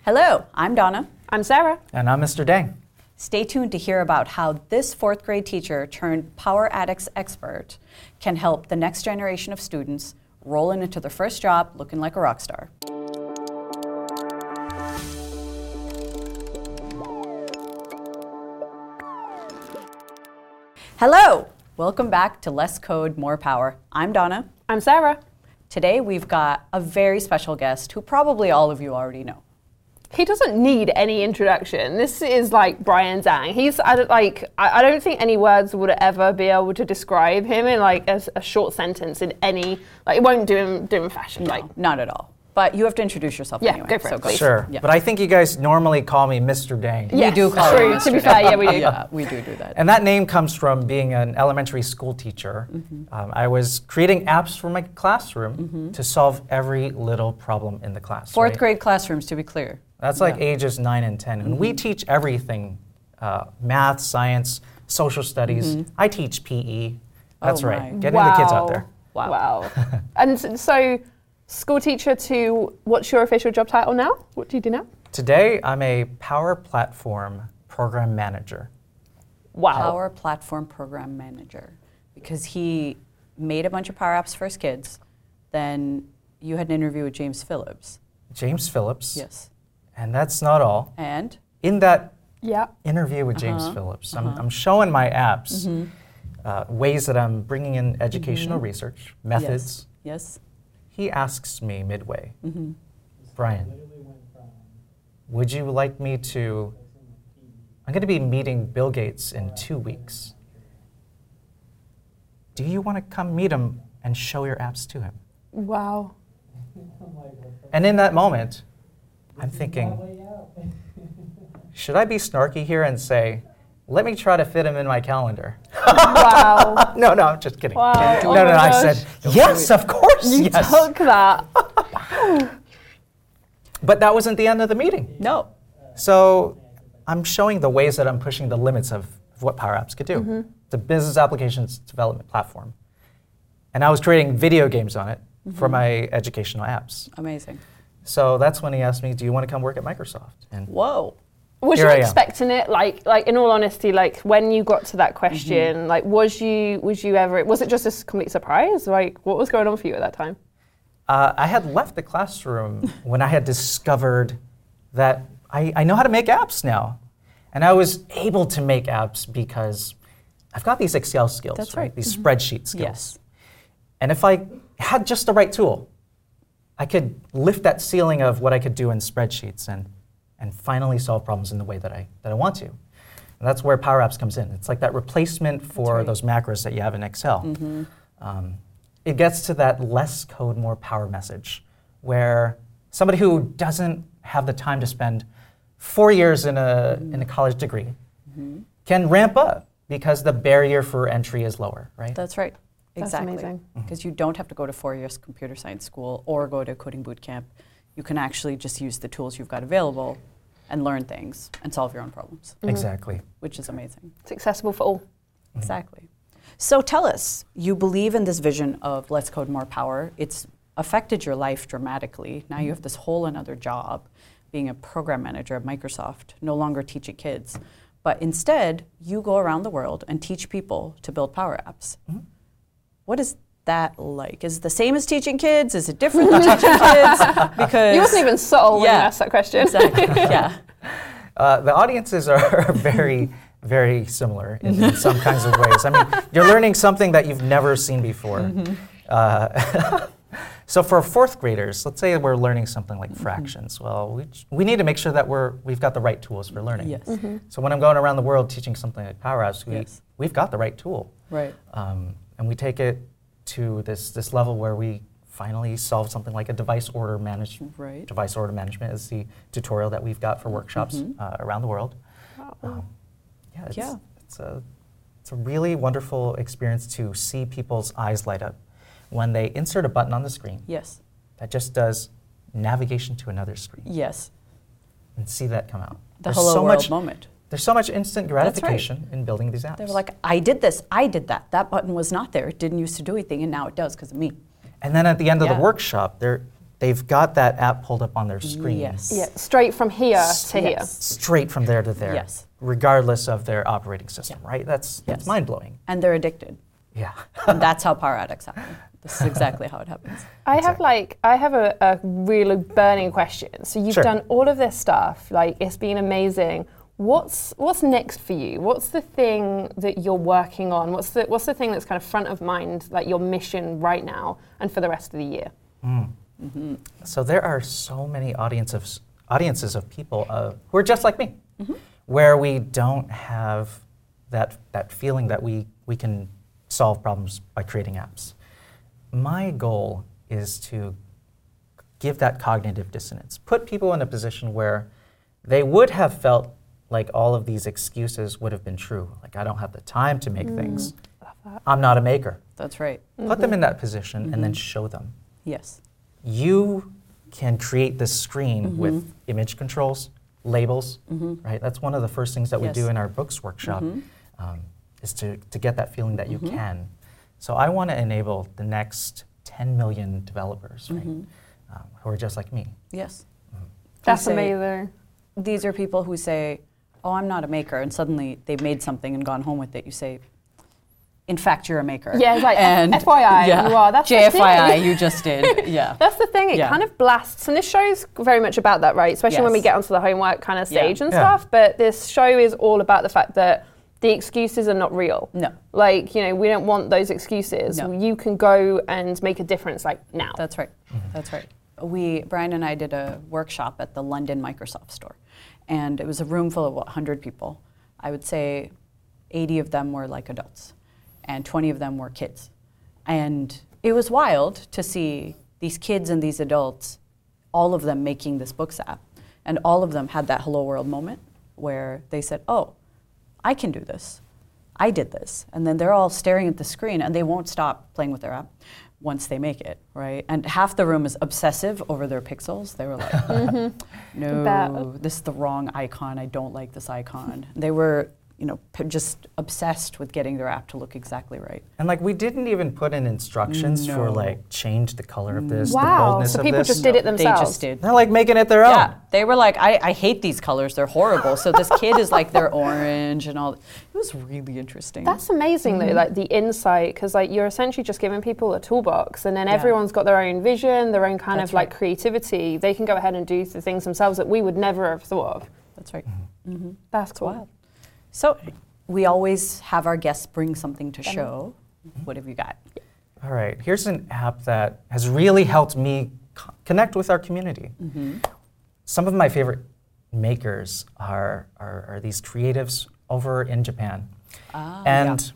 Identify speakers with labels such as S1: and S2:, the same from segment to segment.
S1: Hello, I'm Donna.
S2: I'm Sarah.
S3: And I'm Mr. Dang.
S1: Stay tuned to hear about how this fourth grade teacher turned Power Addicts expert can help the next generation of students rolling into their first job looking like a rock star. Hello, welcome back to Less Code, More Power. I'm Donna.
S2: I'm Sarah.
S1: Today we've got a very special guest who probably all of you already know.
S2: He doesn't need any introduction. This is like Brian Zhang. I don't think any words would ever be able to describe him in like a short sentence in any, like it won't do him fashion.
S1: No,
S2: like
S1: not at all. But you have to introduce yourself
S2: Yeah,
S1: anyway.
S2: go for it, please.
S3: Sure,
S1: Yeah.
S3: but I think you guys normally call me Mr. Dang.
S2: Yes,
S1: We do call
S2: true.
S1: him
S2: To be
S1: Mr.
S2: fair, yeah, we do.
S1: Yeah, we do that.
S3: And that name comes from being an elementary school teacher. I was creating apps for my classroom to solve every little problem in the class.
S1: Fourth
S3: right?
S1: grade classrooms, to be clear.
S3: That's like
S1: Yeah.
S3: ages 9 and 10. And we teach everything, math, science, social studies. I teach PE. That's
S1: Oh
S3: right,
S1: my.
S3: getting the kids out there.
S1: Wow.
S2: And so, school teacher to, what's your official job title now? What do you do now?
S3: Today, I'm a Power Platform Program Manager.
S2: Wow.
S1: Power Platform Program Manager. Because he made a bunch of Power Apps for his kids. Then you had an interview with James Phillips.
S3: James Phillips.
S1: Yes.
S3: And that's not all.
S1: And?
S3: In that
S2: Yeah.
S3: interview with James Phillips, I'm showing my apps, ways that I'm bringing in educational research, methods.
S1: Yes.
S3: He asks me midway, Brian, would you like me to, I'm going to be meeting Bill Gates in 2 weeks. Do you want to come meet him and show your apps to him?
S2: Wow.
S3: And in that moment, I'm thinking, should I be snarky here and say, let me try to fit him in my calendar?
S2: Wow.
S3: No, I'm just kidding.
S2: Wow.
S3: No,
S2: Oh my
S3: I
S2: gosh.
S3: said, yes, of course,
S2: You
S3: yes.
S2: took that.
S3: But that wasn't the end of the meeting.
S1: No.
S3: So I'm showing the ways that I'm pushing the limits of what Power Apps could do. It's a business applications development platform. And I was creating video games on it for my educational apps.
S1: Amazing.
S3: So that's when he asked me, do you want to come work at Microsoft? And
S1: Whoa.
S2: Was
S3: Here
S2: you
S3: I am.
S2: expecting it? Like in all honesty, like when you got to that question, like was it just a complete surprise? Like what was going on for you at that time?
S3: I had left the classroom when I had discovered that I know how to make apps now. And I was able to make apps because I've got these Excel skills,
S1: That's right.
S3: These spreadsheet skills.
S1: Yes.
S3: And if I had just the right tool, I could lift that ceiling of what I could do in spreadsheets and finally solve problems in the way that I want to. And that's where Power Apps comes in. It's like that replacement for
S1: right.
S3: those macros that you have in Excel. It gets to that less code, more power message, where somebody who doesn't have the time to spend 4 years in a college degree can ramp up because the barrier for entry is lower, right?
S1: That's right.
S2: That's
S1: Exactly.
S2: amazing.
S1: Because you don't have to go to 4 years computer science school or go to coding boot camp. You can actually just use the tools you've got available and learn things and solve your own problems,
S3: Exactly.
S1: which is amazing.
S2: It's accessible for all.
S1: Exactly. So tell us, you believe in this vision of Let's Code More Power. It's affected your life dramatically. Now you have this whole another job, being a program manager at Microsoft, no longer teaching kids. But instead, you go around the world and teach people to build Power Apps. What is that like? Is it the same as teaching kids? Is it different than teaching kids? Because
S2: You wasn't even subtle when you
S1: Yeah.
S2: asked that question.
S1: Exactly. Yeah.
S3: The audiences are very, very similar in some kinds of ways. I mean, you're learning something that you've never seen before. So for fourth graders, let's say we're learning something like fractions. Well, we need to make sure that we've got the right tools for learning.
S1: Yes.
S3: So when I'm going around the world teaching something like Power Apps,
S1: Yes.
S3: we've got the right tool.
S1: Right.
S3: And we take it to this level where we finally solve something like a device order management.
S1: Right.
S3: Device order management is the tutorial that we've got for workshops around the world.
S1: Yeah.
S3: It's a really wonderful experience to see people's eyes light up when they insert a button on the screen
S1: Yes.
S3: that just does navigation to another screen
S1: Yes.
S3: and see that come out.
S1: The
S3: There's
S1: hello
S3: so
S1: world
S3: much,
S1: moment.
S3: There's so much instant
S1: right.
S3: gratification in building these apps.
S1: They were like, I did this, I did that. That button was not there. It didn't used to do anything, and now it does because of me.
S3: And then at the end of
S1: Yeah.
S3: the workshop, they they've got that app pulled up on their screen.
S1: Yes.
S2: Yeah, straight from here to here.
S1: Yes.
S3: Straight from there to there.
S1: Yes.
S3: Regardless of their operating system, right? That's
S1: Yes.
S3: mind-blowing.
S1: And they're addicted.
S3: Yeah.
S1: And that's how power addicts happen. This is exactly how it happens.
S2: I have a really burning question. So you've
S3: Sure.
S2: done all of this stuff, like it's been amazing. What's next for you? What's the thing that you're working on? What's the thing that's kind of front of mind, like your mission right now and for the rest of the year?
S3: So there are so many audiences of people who are just like me, where we don't have that feeling that we can solve problems by creating apps. My goal is to give that cognitive dissonance, put people in a position where they would have felt like all of these excuses would have been true. Like, I don't have the time to make things. I'm not a maker.
S1: That's right.
S3: Put them in that position and then show them.
S1: Yes.
S3: You can create this screen with image controls, labels, right? That's one of the first things that we
S1: Yes.
S3: do in our books workshop, is to get that feeling that you can. So I want to enable the next 10 million developers, right? Who are just like me.
S1: Yes.
S2: That's
S1: say-
S2: amazing.
S1: These are people who say, oh, I'm not a maker, and suddenly they've made something and gone home with it. You say, in fact, you're a maker.
S2: Yeah, it's like,
S1: and
S2: FYI, you are. That's the
S1: JFYI,
S2: thing.
S1: you just did. Yeah.
S2: That's the thing, it
S1: Yeah.
S2: kind of blasts, and this show's very much about that, right? Especially when we
S1: Yes.
S2: get onto the homework kind of stage and
S3: Yeah.
S2: stuff, but this show is all about the fact that the excuses are not real.
S1: No.
S2: Like, we don't want those excuses.
S1: No.
S2: You can go and make a difference, like, now.
S1: That's right. That's right. Brian and I did a workshop at the London Microsoft store, and it was a room full of 100 people. I would say 80 of them were like adults, and 20 of them were kids. And it was wild to see these kids and these adults, all of them making this Books app, and all of them had that hello world moment where they said, oh, I can do this. I did this. And then they're all staring at the screen and they won't stop playing with their app once they make it, right? And half the room is obsessive over their pixels. They were like, no, this is the wrong icon. I don't like this icon. They were, just obsessed with getting their app to look exactly right.
S3: And like, we didn't even put in instructions for
S1: No.
S3: like, change the color of this, the
S2: Wow,
S3: boldness
S2: so
S3: of
S2: people
S3: this.
S2: just did it
S1: They
S2: themselves.
S1: just did.
S3: They're like making it their own.
S1: Yeah, they were like, I hate these colors. They're horrible. So this kid is like, they're orange and all. It was really interesting.
S2: That's amazing though, like the insight, because like you're essentially just giving people a toolbox, and then
S1: Yeah.
S2: everyone's got their own vision, their own kind
S1: That's
S2: of like
S1: right.
S2: creativity. They can go ahead and do the things themselves that we would never have thought of.
S1: That's right.
S2: That's cool.
S1: Wild. So we always have our guests bring something to show. What have you got?
S3: All right, here's an app that has really helped me connect with our community. Some of my favorite makers are these creatives over in Japan. And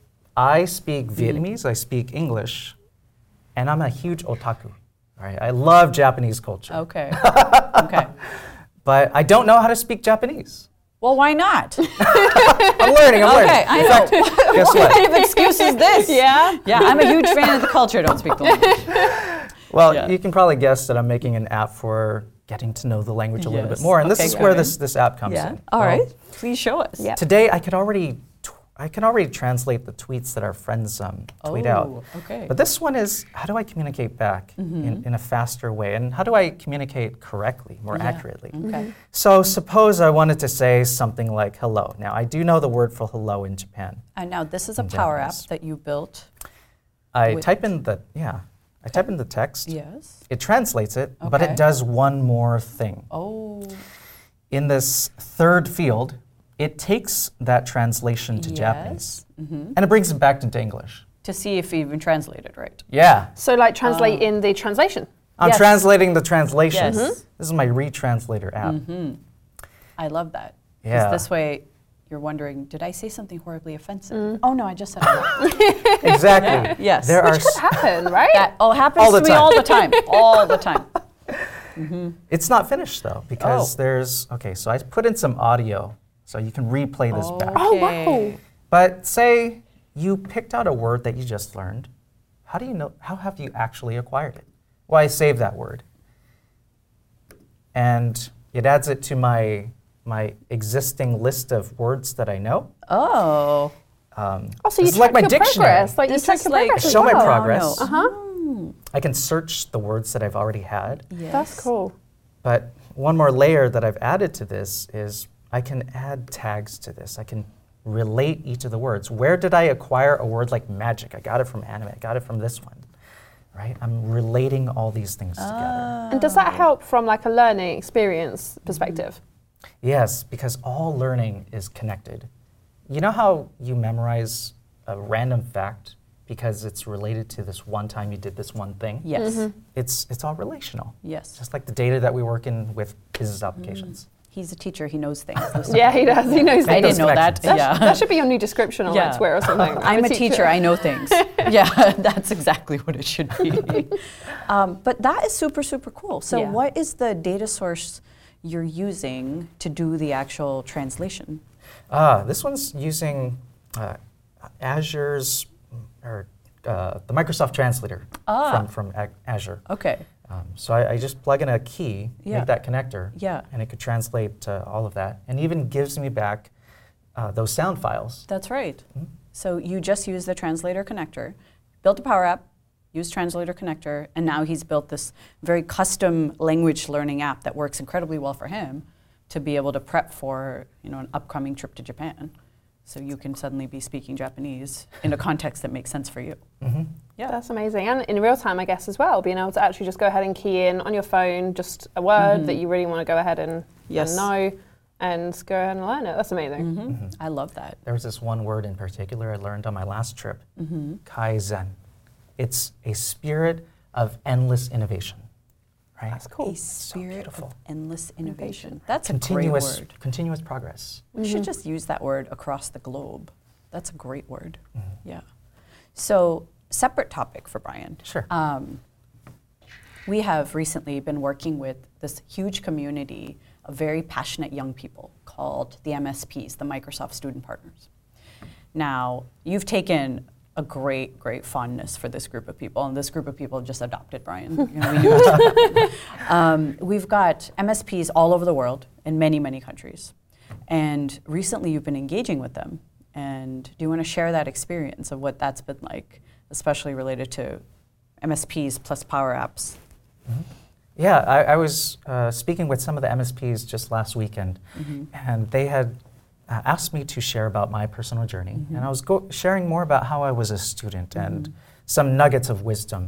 S3: I speak Vietnamese, I speak English, and I'm a huge otaku. Right? I love Japanese culture,
S1: Okay. Okay.
S3: but I don't know how to speak Japanese.
S1: Well, why not?
S3: I'm learning,
S1: Okay, I know.
S3: Guess
S1: What
S3: what?
S1: kind of excuse is this?
S2: Yeah.
S1: Yeah, I'm a huge fan of the culture. Don't speak the language.
S3: Well,
S1: Yeah.
S3: you can probably guess that I'm making an app for getting to know the language a little bit
S1: Yes.
S3: more, and this
S1: Okay,
S3: is where
S1: great.
S3: this app comes
S1: Yeah.
S3: in.
S1: All
S3: Well,
S1: right. Please show us.
S2: Yeah.
S3: Today, I can already translate the tweets that our friends tweet out.
S1: Oh, okay.
S3: But this one is, how do I communicate back in a faster way? And how do I communicate correctly, more accurately?
S1: Okay.
S3: So suppose I wanted to say something like hello. Now, I do know the word for hello in Japan.
S1: And now this is a
S3: In
S1: power app
S3: Japanese.
S1: that you built.
S3: I
S1: With-
S3: type in the text.
S1: Yes.
S3: It translates it, but
S1: Okay.
S3: it does one more thing.
S1: Oh.
S3: In this third field, it takes that translation to
S1: Yes.
S3: Japanese and it brings it back into English.
S1: To see if you even translated right.
S3: Yeah,
S2: So like translate in the translation.
S3: I'm
S1: Yes.
S3: translating the translation.
S1: Yes.
S3: This is my retranslator app.
S1: I love that. 'Cause
S3: Yeah.
S1: this way, you're wondering, did I say something horribly offensive? Oh no, I just said hello.
S3: Exactly.
S1: Yes.
S3: There are
S2: Which could happen, right?
S1: That happens
S3: All the
S1: to me
S3: time.
S1: all the time. All the time.
S3: It's not finished though because
S1: Oh.
S3: there's so I put in some audio so you can replay this back.
S2: Oh,
S1: Okay.
S2: wow.
S3: But say you picked out a word that you just learned. How do you know? How have you actually acquired it? Well, I save that word, and it adds it to my existing list of words that I know.
S1: Oh.
S2: Oh, so you
S3: This is like
S2: track
S3: my
S2: your
S3: dictionary.
S2: progress. Like
S1: This
S2: you track
S1: is
S2: your
S1: like-
S2: progress as
S3: Show my
S2: well.
S3: progress.
S1: Oh, no.
S3: I can search the words that I've already had.
S1: Yes.
S2: That's cool.
S3: But one more layer that I've added to this is I can add tags to this. I can relate each of the words. Where did I acquire a word like magic? I got it from anime. I got it from this one. Right? I'm relating all these things together.
S2: And does that help from like a learning experience perspective?
S3: Yes, because all learning is connected. You know how you memorize a random fact because it's related to this one time you did this one thing?
S1: Yes.
S3: It's all relational.
S1: Yes.
S3: Just like the data that we work in with business applications.
S1: He's a teacher. He knows things.
S2: Yeah, he does. He knows
S1: I
S2: things.
S1: didn't know that.
S3: connections.
S1: Yeah.
S2: That should be your new description on
S1: Yeah.
S2: Let's or something.
S1: I'm a teacher. I know things. Yeah, that's exactly what it should be. But that is super, super cool. So
S2: Yeah.
S1: what is the data source you're using to do the actual translation?
S3: This one's using Azure's, or the Microsoft Translator from Azure.
S1: Okay.
S3: So I just plug in a key,
S1: Yeah.
S3: make that connector,
S1: Yeah.
S3: and it could translate all of that, and even gives me back those sound files.
S1: That's right. So you just use the translator connector, built a Power App, used translator connector, and now he's built this very custom language learning app that works incredibly well for him to be able to prep for an upcoming trip to Japan. So you can suddenly be speaking Japanese in a context that makes sense for you. Yeah.
S2: That's amazing. And in real time, I guess, as well, being able to actually just go ahead and key in on your phone just a word that you really want to go ahead and know and go ahead and learn it. That's amazing.
S1: I love that.
S3: There was this one word in particular I learned on my last trip, Kaizen. It's a spirit of endless innovation, right?
S2: That's cool.
S1: A spirit
S3: beautiful.
S1: of endless innovation. That's a great word.
S3: Continuous progress.
S1: We should just use that word across the globe. That's a great word. Yeah. So, separate topic for Brian.
S3: Sure.
S1: We have recently been working with this huge community of very passionate young people called the MSPs, the Microsoft Student Partners. Now, you've taken a great, great fondness for this group of people, and this group of people just adopted Brian. We knew it. We've got MSPs all over the world in many, many countries. And recently you've been engaging with them. And do you want to share that experience of what that's been like, especially related to MSPs plus Power Apps?
S3: Yeah, I was speaking with some of the MSPs just last weekend, and they had asked me to share about my personal journey. And I was sharing more about how I was a student and some nuggets of wisdom.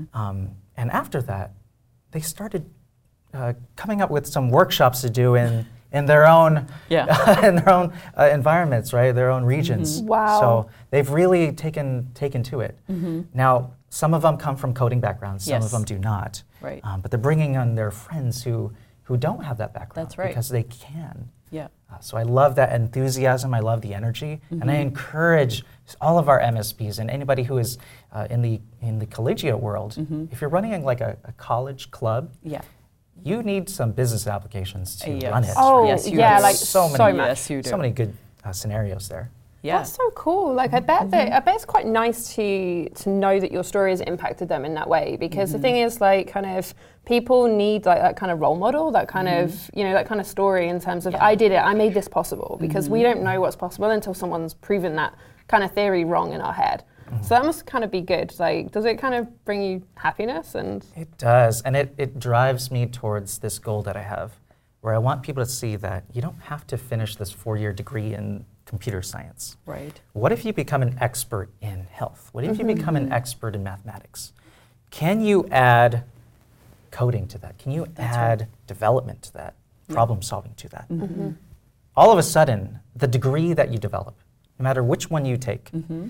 S3: And after that, they started coming up with some workshops to do in their own in their own environments, right? Their own regions.
S2: Wow.
S3: So they've really taken to it. Now, some of them come from coding backgrounds, some of them do not.
S1: Right.
S3: But they're bringing on their friends who don't have that background.
S1: That's right.
S3: Because they can.
S1: Yeah.
S3: So I love that enthusiasm. I love the energy, and I encourage all of our MSPs and anybody who is in the collegiate world. If you're running like a college club, you need some business applications to run it.
S2: Oh,
S1: Yes, you
S2: yeah,
S1: do.
S2: like
S3: so
S2: so
S3: many,
S2: much.
S1: Yes, you do.
S3: so many good scenarios there.
S1: Yeah.
S2: That's so cool. Like I bet it's quite nice to know that your story has impacted them in that way. Because the thing is, like, kind of people need like that kind of role model, that kind of that kind of story in terms of I did it, I made this possible. Because we don't know what's possible until someone's proven that kind of theory wrong in our head. So that must kind of be good. Like, does it kind of bring you happiness? And
S3: It does, and it drives me towards this goal that I have, where I want people to see that you don't have to finish this 4-year degree in computer science.
S1: Right.
S3: What if you become an expert in health? What if you become an expert in mathematics? Can you add coding to that? Can you add development to that? Problem solving to that? All of a sudden, the degree that you develop, no matter which one you take,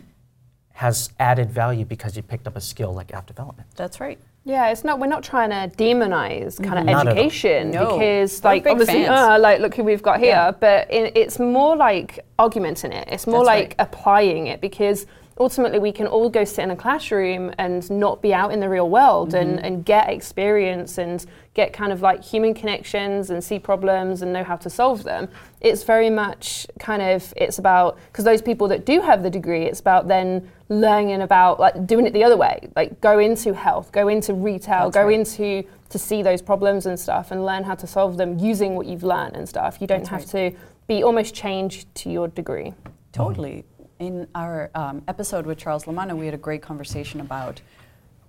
S3: has added value because you picked up a skill like app development.
S1: That's right.
S2: yeah, it's not. We're not trying to demonize kind of
S3: Not at all.
S2: education
S1: No.
S2: because,
S1: We're
S2: like,
S1: big
S2: obviously,
S1: fans.
S2: like, look who we've got here.
S1: Yeah.
S2: But it's more like argumenting it. It's more
S1: That's
S2: like
S1: right.
S2: applying it because ultimately we can all go sit in a classroom and not be out in the real world and get experience and get kind of like human connections and see problems and know how to solve them. It's very much kind of, it's about, because those people that do have the degree, it's about then learning about like doing it the other way, like go into health, go into retail,
S1: That's
S2: go
S1: right.
S2: into to see those problems and stuff and learn how to solve them using what you've learned and stuff. You don't
S1: That's
S2: have to be almost changed to your degree.
S1: Totally. In our episode with Charles Lamanna, we had a great conversation about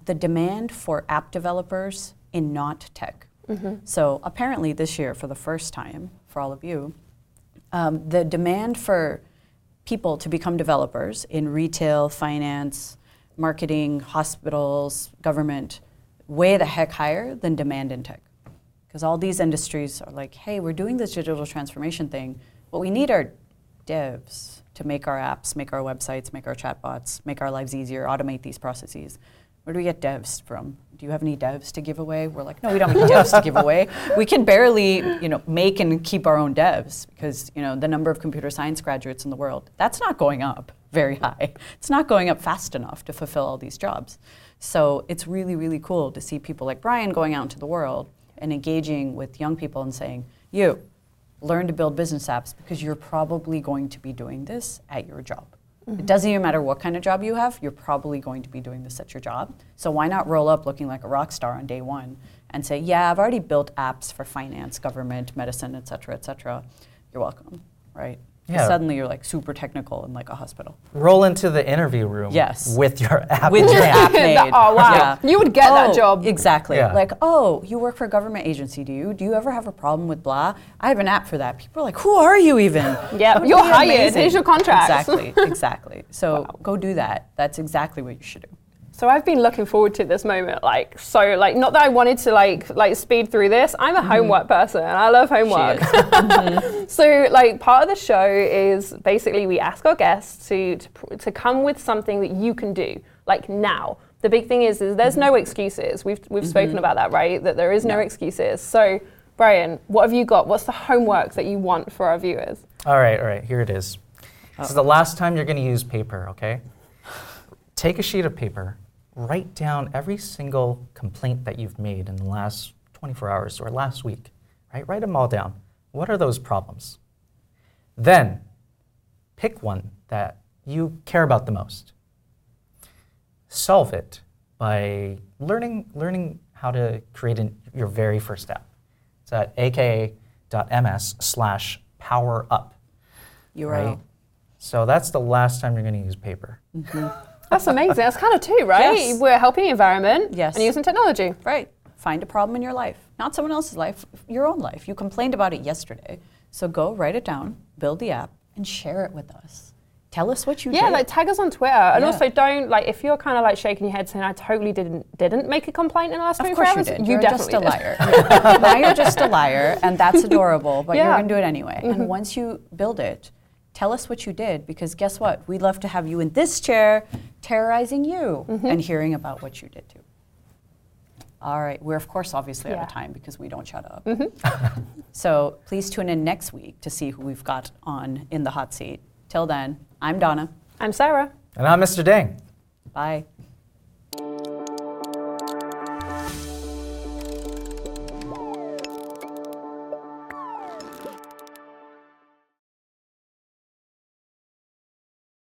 S1: the demand for app developers in not tech. So apparently this year, for the first time, for all of you, the demand for people to become developers in retail, finance, marketing, hospitals, government, way the heck higher than demand in tech. Because all these industries are like, hey, we're doing this digital transformation thing, but we need our devs to make our apps, make our websites, make our chatbots, make our lives easier, automate these processes. Where do we get devs from? Do you have any devs to give away? We're like, no, we don't have any devs to give away. We can barely, make and keep our own devs because, the number of computer science graduates in the world, that's not going up very high. It's not going up fast enough to fulfill all these jobs. So it's really, really cool to see people like Brian going out into the world and engaging with young people and saying, you, learn to build business apps because you're probably going to be doing this at your job. It doesn't even matter what kind of job you have, you're probably going to be doing this at your job. So why not roll up looking like a rock star on day one and say, yeah, I've already built apps for finance, government, medicine, et cetera, you're welcome, right?
S3: Yeah.
S1: Suddenly you're like super technical in like a hospital.
S3: Roll into the interview room with your app.
S1: With your app made.
S2: Oh, wow.
S1: Yeah.
S2: You would get that job.
S1: Exactly.
S3: Yeah.
S1: Like, oh, you work for a government agency, do you? Do you ever have a problem with blah? I have an app for that. People are like, who are you even?
S2: Yeah, you're hired. Here's your contract.
S1: Exactly. So go do that. That's exactly what you should do.
S2: So I've been looking forward to this moment, not that I wanted to like speed through this. I'm a homework person and I love homework. So part of the show is basically we ask our guests to come with something that you can do, like now. The big thing is there's no excuses. We've spoken about that, right? That there is no excuses. So Brian, what have you got? What's the homework that you want for our viewers?
S3: All right, here it is. This is the last time you're gonna use paper, okay? Take a sheet of paper, write down every single complaint that you've made in the last 24 hours or last week, right? Write them all down. What are those problems? Then pick one that you care about the most. Solve it by learning how to create your very first app. It's at aka.ms/powerup.
S1: URL.
S3: Right? So that's the last time you're going to use paper.
S2: That's amazing. That's kind of two, right?
S1: Yes.
S2: We're helping the environment
S1: Yes.
S2: and using technology.
S1: Right. Find a problem in your life, not someone else's life, your own life. You complained about it yesterday. So go write it down, build the app, and share it with us. Tell us what you did.
S2: Yeah, tag us on Twitter. And
S1: Yeah.
S2: also don't, if you're kind of shaking your head saying, I totally didn't make a complaint in the last 24 hours.
S1: Of course you did.
S2: You
S1: You're
S2: definitely
S1: just a
S2: did.
S1: liar. Now you're just a liar, and that's adorable, but you're
S2: Yeah.
S1: going to do it anyway. And once you build it, tell us what you did, because guess what? We'd love to have you in this chair terrorizing you and hearing about what you did too. All right. We're, of course, obviously out of time because we don't shut up. So please tune in next week to see who we've got on in the hot seat. Till then, I'm Donna.
S2: I'm Sarah.
S3: And I'm Mr. Dang.
S1: Bye.